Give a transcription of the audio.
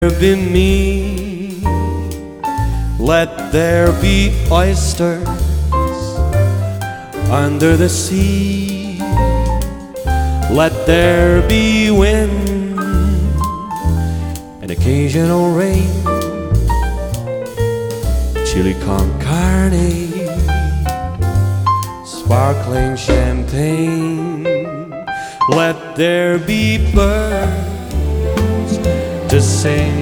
be me, let there be oysters under the sea, let there be wind and occasional rain, chili con carne, sparkling champagne, let there be birds to sing